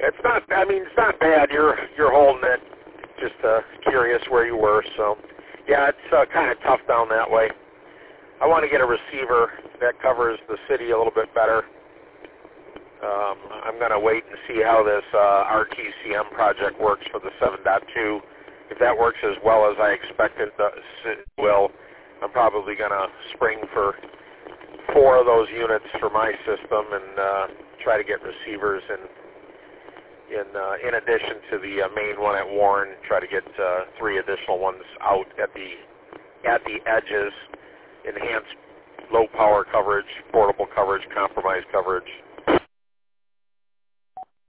It's not. I mean, it's not bad. You're holding it. Just curious where you were. So, yeah, it's kind of tough down that way. I want to get a receiver that covers the city a little bit better. I'm going to wait and see how this RTCM project works for the 7.2. If that works as well as I expect it will, I'm probably going to spring for 4 of those units for my system and try to get receivers in addition to the main one at Warren. Try to get 3 additional ones out at the edges, enhanced low power coverage, portable coverage, compromised coverage.